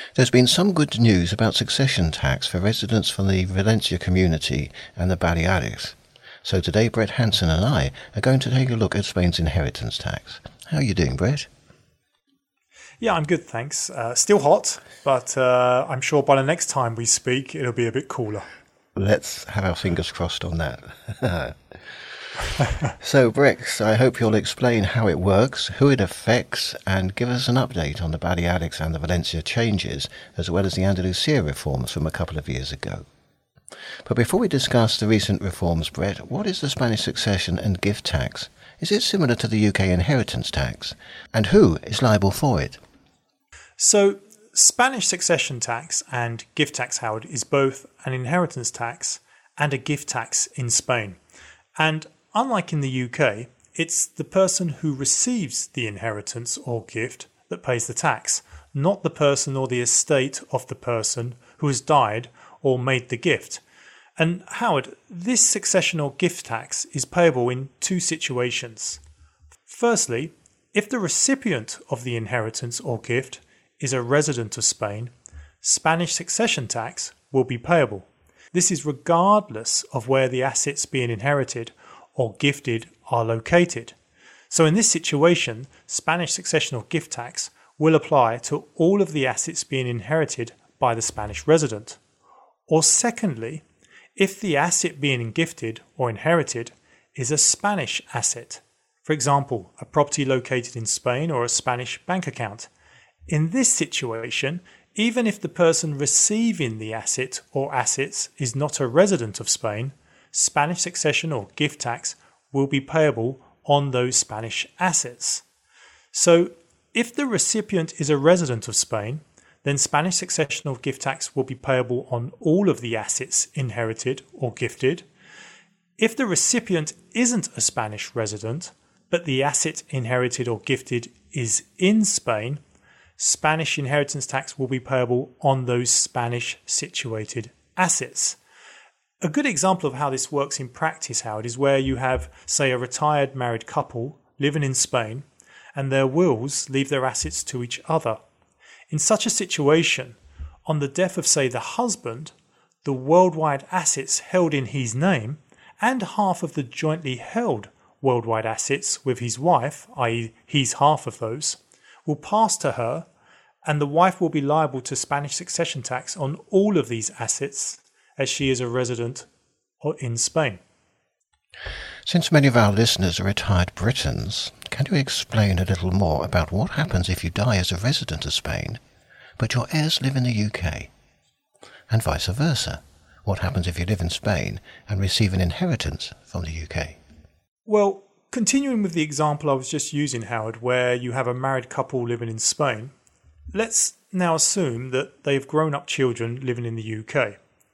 There's been some good news about succession tax for residents from the Valencia community and the Balearics. So today Brett Hanson and I are going to take a look at Spain's inheritance tax. How are you doing, Brett? Yeah, I'm good, thanks. Still hot, but I'm sure by the next time we speak, it'll be a bit cooler. Let's have our fingers crossed on that. So, Brett, I hope you'll explain how it works, who it affects, and give us an update on the Balearics and the Valencia changes, as well as the Andalusia reforms from a couple of years ago. But before we discuss the recent reforms, Brett, what is the Spanish succession and gift tax? Is it similar to the UK inheritance tax? And who is liable for it? So, Spanish succession tax and gift tax, Howard, is both an inheritance tax and a gift tax in Spain. And unlike in the UK, it's the person who receives the inheritance or gift that pays the tax, not the person or the estate of the person who has died or made the gift. And Howard, this succession or gift tax is payable in two situations. Firstly, if the recipient of the inheritance or gift is a resident of Spain, Spanish succession tax will be payable. This is regardless of where the assets being inherited or gifted are located. So in this situation, Spanish succession or gift tax will apply to all of the assets being inherited by the Spanish resident. Or secondly, if the asset being gifted or inherited is a Spanish asset, for example, a property located in Spain or a Spanish bank account. In this situation, even if the person receiving the asset or assets is not a resident of Spain, Spanish succession or gift tax will be payable on those Spanish assets. So, if the recipient is a resident of Spain, then Spanish succession or gift tax will be payable on all of the assets inherited or gifted. If the recipient isn't a Spanish resident, but the asset inherited or gifted is in Spain, Spanish inheritance tax will be payable on those Spanish situated assets. A good example of how this works in practice, Howard, is where you have, say, a retired married couple living in Spain and their wills leave their assets to each other. In such a situation, on the death of, say, the husband, the worldwide assets held in his name and half of the jointly held worldwide assets with his wife, i.e. his half of those, will pass to her, and the wife will be liable to Spanish succession tax on all of these assets as she is a resident in Spain. Since many of our listeners are retired Britons, can you explain a little more about what happens if you die as a resident of Spain, but your heirs live in the UK? And vice versa. What happens if you live in Spain and receive an inheritance from the UK? Well, continuing with the example I was just using, Howard, where you have a married couple living in Spain, let's now assume that they've grown up children living in the UK.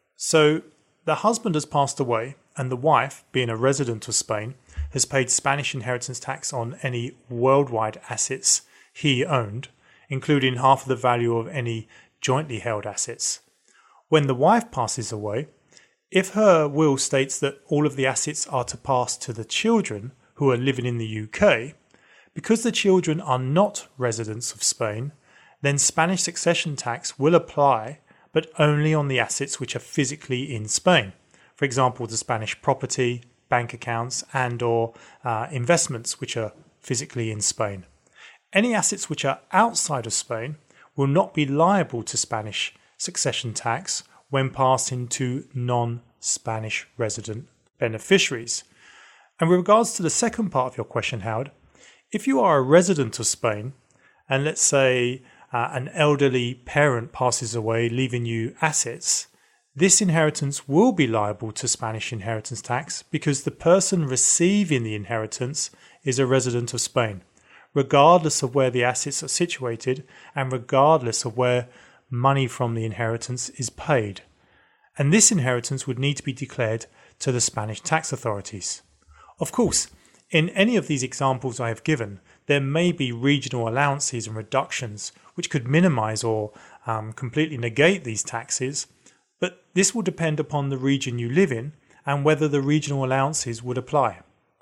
So the husband has passed away and the wife, being a resident of Spain, has paid Spanish inheritance tax on any worldwide assets he owned, including half of the value of any jointly held assets. When the wife passes away, if her will states that all of the assets are to pass to the children who are living in the UK, because the children are not residents of Spain, then Spanish succession tax will apply, but only on the assets which are physically in Spain. For example, the Spanish property, bank accounts and/or investments which are physically in Spain. Any assets which are outside of Spain will not be liable to Spanish succession tax when passed into non-Spanish resident beneficiaries. And with regards to the second part of your question, Howard, if you are a resident of Spain and let's say an elderly parent passes away leaving you assets, this inheritance will be liable to Spanish inheritance tax because the person receiving the inheritance is a resident of Spain, regardless of where the assets are situated and regardless of where money from the inheritance is paid. And this inheritance would need to be declared to the Spanish tax authorities. Of course, in any of these examples I have given, there may be regional allowances and reductions which could minimise or completely negate these taxes, but this will depend upon the region you live in and whether the regional allowances would apply.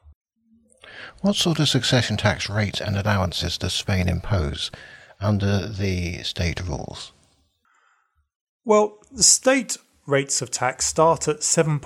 What sort of succession tax rates and allowances does Spain impose under the state rules? Well, the state rates of tax start at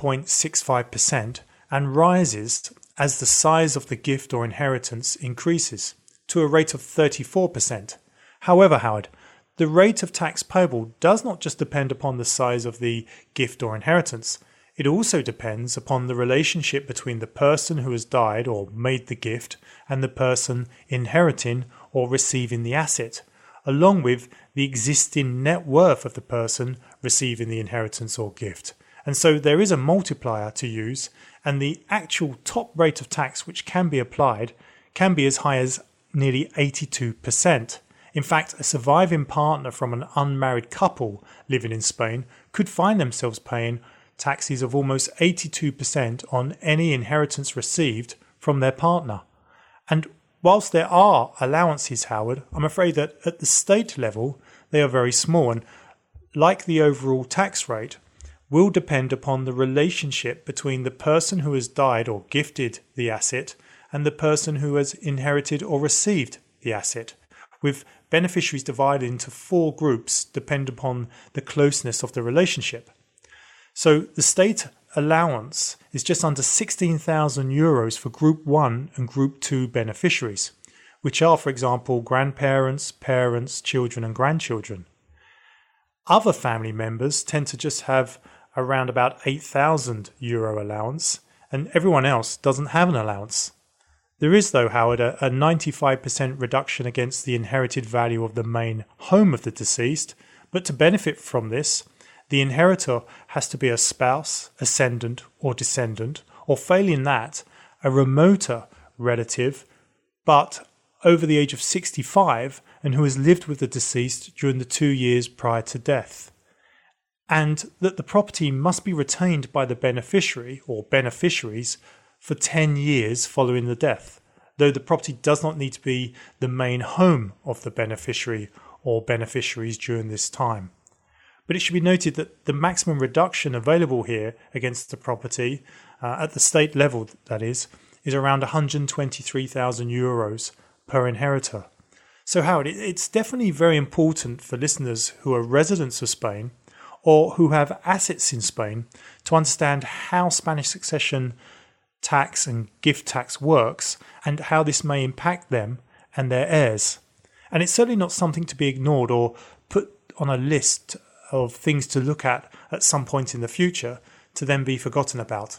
7.65% and rises as the size of the gift or inheritance increases to a rate of 34%. However, Howard, the rate of tax payable does not just depend upon the size of the gift or inheritance. It also depends upon the relationship between the person who has died or made the gift and the person inheriting or receiving the asset, along with the existing net worth of the person receiving the inheritance or gift. And so there is a multiplier to use, and the actual top rate of tax which can be applied can be as high as nearly 82%. In fact, a surviving partner from an unmarried couple living in Spain could find themselves paying taxes of almost 82% on any inheritance received from their partner. And whilst there are allowances, Howard, I'm afraid that at the state level they are very small, and like the overall tax rate, will depend upon the relationship between the person who has died or gifted the asset and the person who has inherited or received the asset, with beneficiaries divided into 4 groups depending upon the closeness of the relationship. So the state allowance is just under €16,000 for Group 1 and Group 2 beneficiaries, which are, for example, grandparents, parents, children and grandchildren. Other family members tend to just have around about €8,000 allowance, and everyone else doesn't have an allowance. There is, though, Howard, a 95% reduction against the inherited value of the main home of the deceased, but to benefit from this, the inheritor has to be a spouse, ascendant or descendant, or failing that, a remoter relative, but over the age of 65 and who has lived with the deceased during the 2 years prior to death. And that the property must be retained by the beneficiary or beneficiaries for 10 years following the death, though the property does not need to be the main home of the beneficiary or beneficiaries during this time. But it should be noted that the maximum reduction available here against the property, at the state level that is around €123,000 per inheritor. So Howard, it's definitely very important for listeners who are residents of Spain or who have assets in Spain to understand how Spanish succession tax and gift tax works and how this may impact them and their heirs. And it's certainly not something to be ignored or put on a list of things to look at some point in the future to then be forgotten about.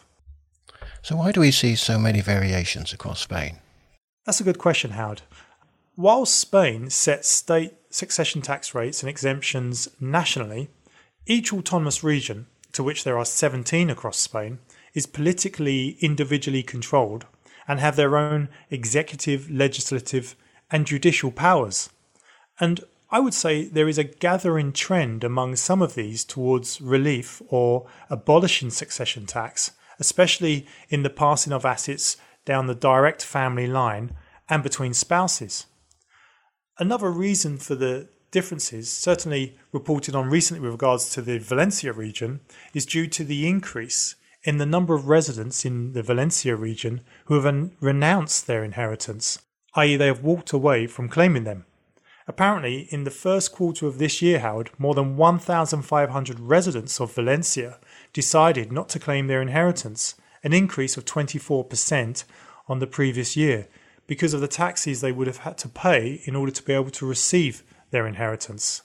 So why do we see so many variations across Spain? That's a good question, Howard. While Spain sets state succession tax rates and exemptions nationally, each autonomous region, to which there are 17 across Spain, is politically individually controlled and have their own executive, legislative and judicial powers. And I would say there is a gathering trend among some of these towards relief or abolishing succession tax, especially in the passing of assets down the direct family line and between spouses. Another reason for the differences, certainly reported on recently with regards to the Valencia region, is due to the increase in the number of residents in the Valencia region who have renounced their inheritance, i.e. they have walked away from claiming them. Apparently, in the first quarter of this year, Howard, more than 1,500 residents of Valencia decided not to claim their inheritance, an increase of 24% on the previous year, because of the taxes they would have had to pay in order to be able to receive their inheritance.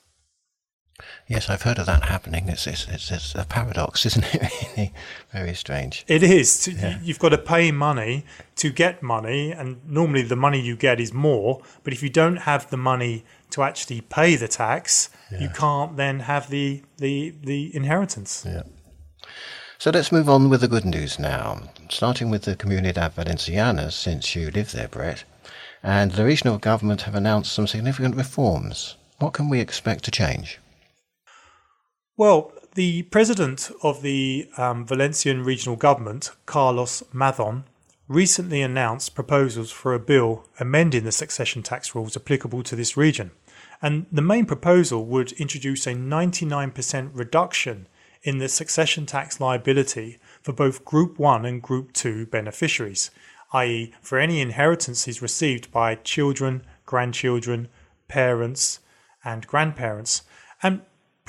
Yes, I've heard of that happening. It's a paradox, isn't it? Really, very strange. It is. Yeah. You've got to pay money to get money, and normally the money you get is more. But if you don't have the money to actually pay the tax, you can't then have the inheritance. Yeah. So let's move on with the good news now, starting with the Comunidad Valenciana, since you live there, Brett. And the regional government have announced some significant reforms. What can we expect to change? Well, the president of the Valencian regional government, Carlos Mazón, recently announced proposals for a bill amending the succession tax rules applicable to this region. And the main proposal would introduce a 99% reduction in the succession tax liability for both Group 1 and Group 2 beneficiaries, i.e. for any inheritances received by children, grandchildren, parents and grandparents. And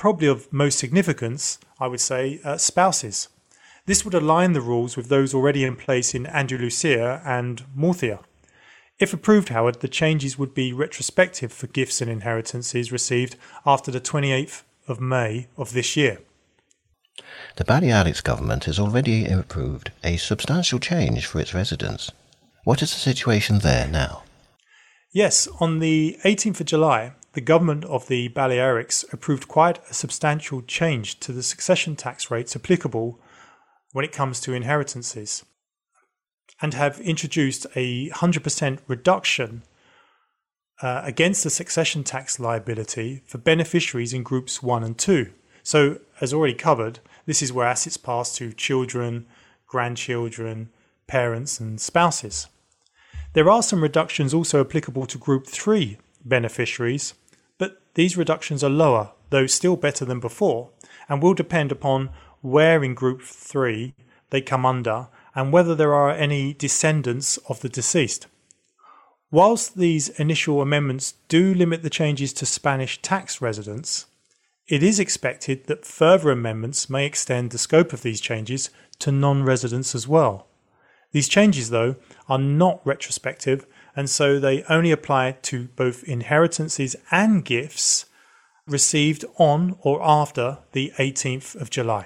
probably of most significance, I would say, spouses. This would align the rules with those already in place in Andalusia and Murcia. If approved, Howard, the changes would be retrospective for gifts and inheritances received after the 28th of May of this year. The Balearics government has already approved a substantial change for its residents. What is the situation there now? Yes, on the 18th of July, the government of the Balearics approved quite a substantial change to the succession tax rates applicable when it comes to inheritances, and have introduced a 100% reduction against the succession tax liability for beneficiaries in groups 1 and 2. So, as already covered, this is where assets pass to children, grandchildren, parents and spouses. There are some reductions also applicable to group 3 beneficiaries, but these reductions are lower, though still better than before, and will depend upon where in group 3 they come under and whether there are any descendants of the deceased. Whilst these initial amendments do limit the changes to Spanish tax residents, it is expected that further amendments may extend the scope of these changes to non-residents as well. These changes, though, are not retrospective, and so they only apply to both inheritances and gifts received on or after the 18th of July.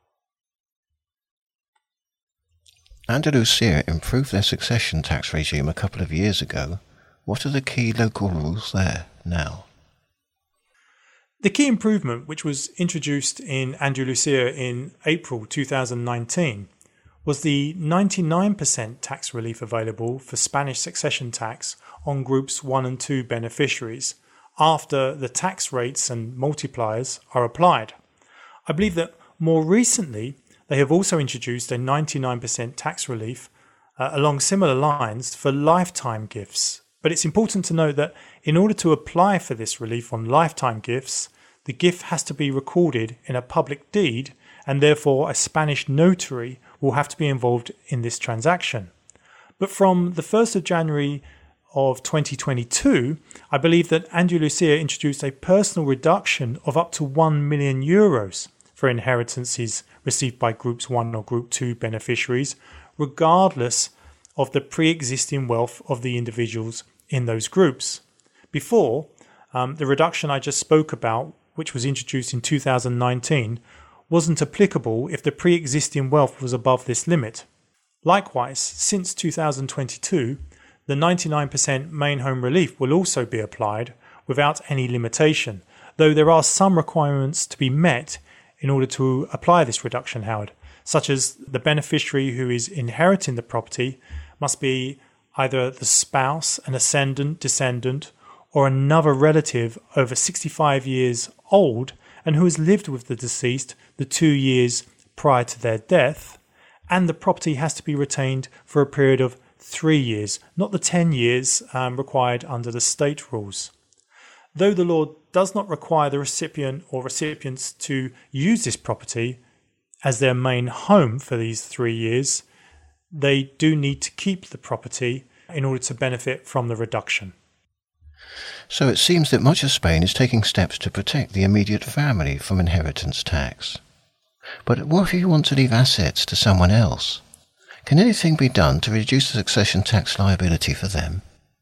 Andalusia improved their succession tax regime a couple of years ago. What are the key local rules there now? The key improvement, which was introduced in Andalusia in April 2019, was the 99% tax relief available for Spanish succession tax on groups 1 and 2 beneficiaries after the tax rates and multipliers are applied. I believe that more recently they have also introduced a 99% tax relief along similar lines for lifetime gifts. But it's important to note that in order to apply for this relief on lifetime gifts, the gift has to be recorded in a public deed, and therefore a Spanish notary will have to be involved in this transaction. But from the 1st of January of 2022, I believe that Andalusia introduced a personal reduction of up to €1 million for inheritances received by Groups 1 or Group 2 beneficiaries, regardless of the pre-existing wealth of the individuals in those groups. Before, the reduction I just spoke about, which was introduced in 2019, wasn't applicable if the pre-existing wealth was above this limit. Likewise, since 2022, the 99% main home relief will also be applied without any limitation, though there are some requirements to be met in order to apply this reduction, Howard, such as the beneficiary who is inheriting the property must be either the spouse, an ascendant, descendant, or another relative over 65 years old and who has lived with the deceased the 2 years prior to their death, and the property has to be retained for a period of 3 years, not the 10 years required under the state rules. Though the law does not require the recipient or recipients to use this property as their main home for these 3 years, they do need to keep the property in order to benefit from the reduction. So it seems that much of Spain is taking steps to protect the immediate family from inheritance tax. But what if you want to leave assets to someone else? Can anything be done to reduce the succession tax liability for them?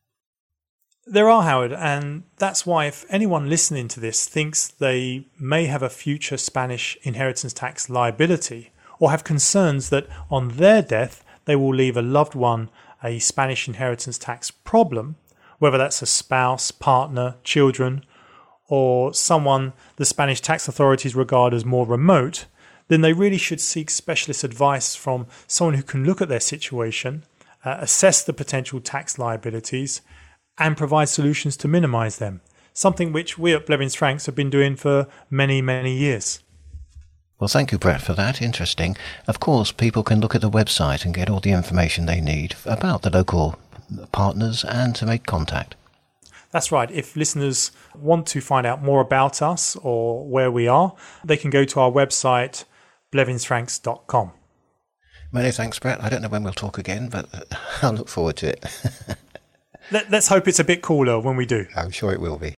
There are, Howard, and that's why if anyone listening to this thinks they may have a future Spanish inheritance tax liability or have concerns that on their death they will leave a loved one a Spanish inheritance tax problem, whether that's a spouse, partner, children, or someone the Spanish tax authorities regard as more remote, then they really should seek specialist advice from someone who can look at their situation, assess the potential tax liabilities, and provide solutions to minimise them, something which we at Blevins Franks have been doing for many, many years. Well, thank you, Brett, for that. Interesting. Of course, people can look at the website and get all the information they need about the local partners and to make contact. That's right. If listeners want to find out more about us or where we are, they can go to our website, blevinsfranks.com. Many thanks, Brett. I don't know when we'll talk again, but I'll look forward to it. Let's hope it's a bit cooler when we do. I'm sure it will be.